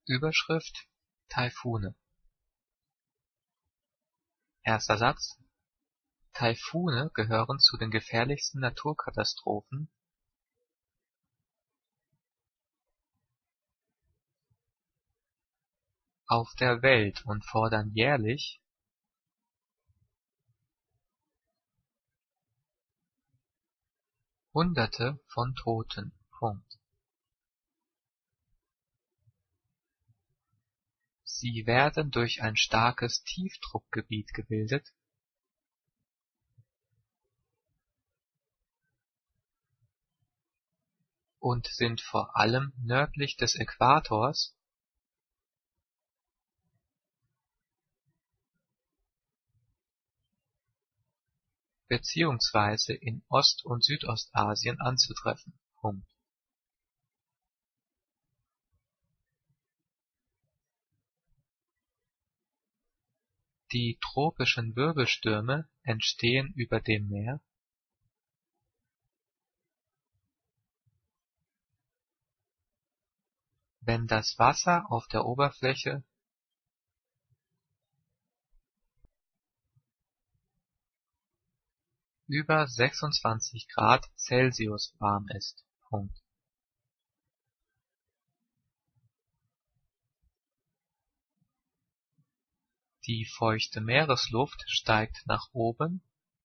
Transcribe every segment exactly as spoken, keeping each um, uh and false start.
Überschrift: Taifune. Erster Satz: Taifune gehören zu den gefährlichsten Naturkatastrophen auf der Welt und fordern jährlich Hunderte von Toten. Punkt. Sie werden durch ein starkes Tiefdruckgebiet gebildet und sind vor allem nördlich des Äquators beziehungsweise in Ost- und Südostasien anzutreffen. Punkt. Die tropischen Wirbelstürme entstehen über dem Meer, wenn das Wasser auf der Oberfläche über sechsundzwanzig Grad Celsius warm ist. Punkt. Die feuchte Meeresluft steigt nach oben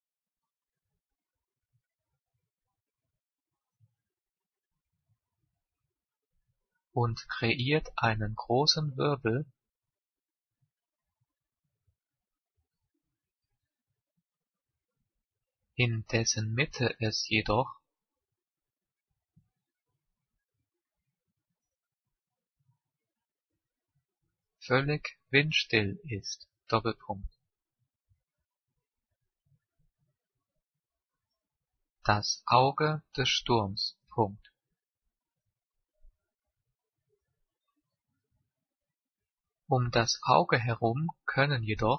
und kreiert einen großen Wirbel, in dessen Mitte es jedoch völlig windstill ist. Doppelpunkt. Das Auge des Sturms. Punkt. Um das Auge herum können jedoch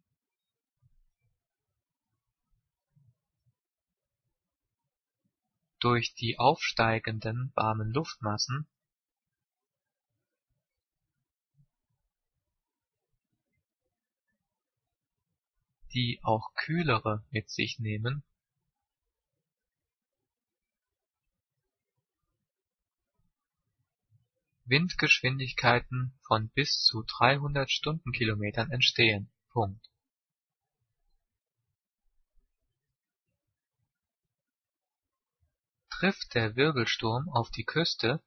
durch die aufsteigenden warmen Luftmassen die auch kühlere mit sich nehmen, Windgeschwindigkeiten von bis zu dreihundert Stundenkilometern entstehen. Punkt. Trifft der Wirbelsturm auf die Küste,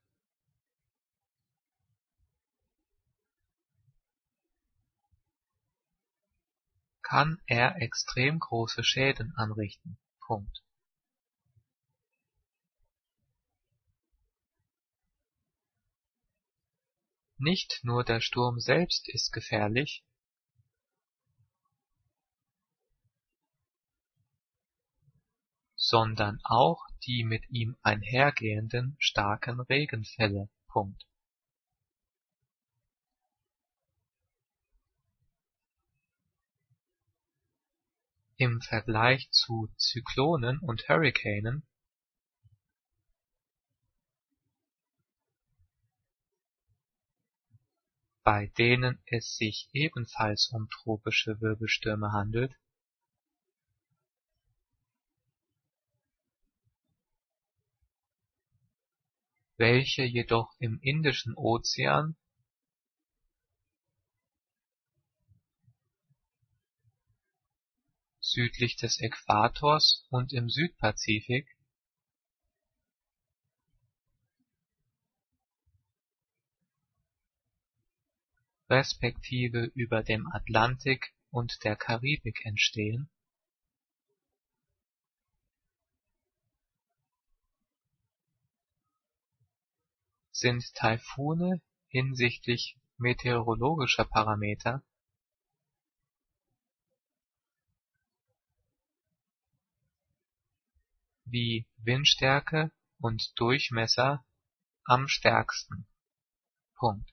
kann er extrem große Schäden anrichten. Punkt. Nicht nur der Sturm selbst ist gefährlich, sondern auch die mit ihm einhergehenden starken Regenfälle. Punkt. Im Vergleich zu Zyklonen und Hurrikanen bei denen es sich ebenfalls um tropische Wirbelstürme handelt, welche jedoch im Indischen Ozean südlich des Äquators und im Südpazifik respektive über dem Atlantik und der Karibik entstehen, sind Taifune hinsichtlich meteorologischer Parameter wie Windstärke und Durchmesser am stärksten. Punkt.